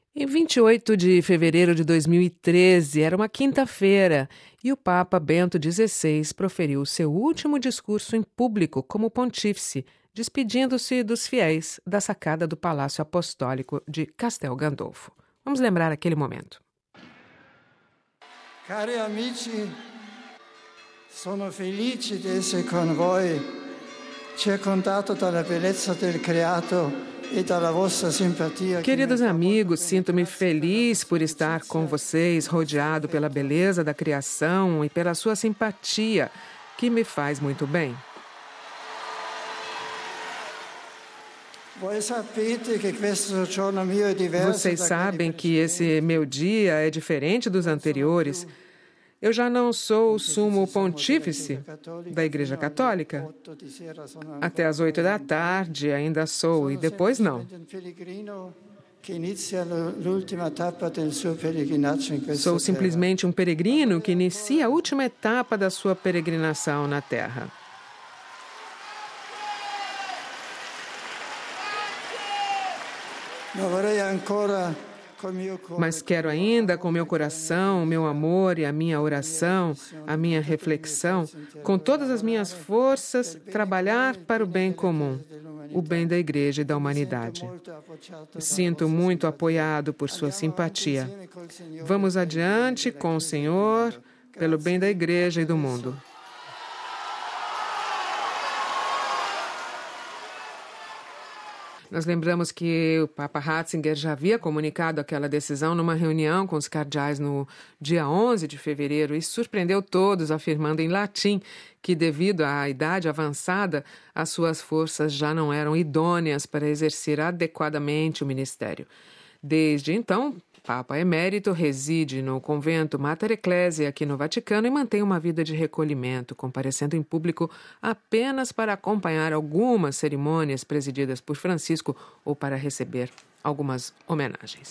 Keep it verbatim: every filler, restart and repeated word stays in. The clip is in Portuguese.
Em vinte e oito de fevereiro de dois mil e treze, era uma quinta-feira, e o Papa Bento dezesseis proferiu seu último discurso em público como pontífice, despedindo-se dos fiéis da sacada do Palácio Apostólico de Castel Gandolfo. Vamos lembrar aquele momento. Cari amici, sono felice di essere con voi, circondato dalla bellezza del creato. Queridos amigos, sinto-me feliz por estar com vocês, rodeado pela beleza da criação e pela sua simpatia, que me faz muito bem. Vocês sabem que esse meu dia é diferente dos anteriores. Eu já não sou o sumo pontífice da Igreja Católica. Até às oito da tarde ainda sou, e depois não. Sou simplesmente um peregrino que inicia a última etapa da sua peregrinação na Terra. Mas quero ainda, com meu coração, meu amor e a minha oração, a minha reflexão, com todas as minhas forças, trabalhar para o bem comum, o bem da Igreja e da humanidade. Sinto muito apoiado por sua simpatia. Vamos adiante com o Senhor, pelo bem da Igreja e do mundo. Nós lembramos que o Papa Ratzinger já havia comunicado aquela decisão numa reunião com os cardeais no dia onze de fevereiro e surpreendeu todos, afirmando em latim que, devido à idade avançada, as suas forças já não eram idôneas para exercer adequadamente o ministério. Desde então, Papa Emérito reside no convento Mater Ecclesiae aqui no Vaticano e mantém uma vida de recolhimento, comparecendo em público apenas para acompanhar algumas cerimônias presididas por Francisco ou para receber algumas homenagens.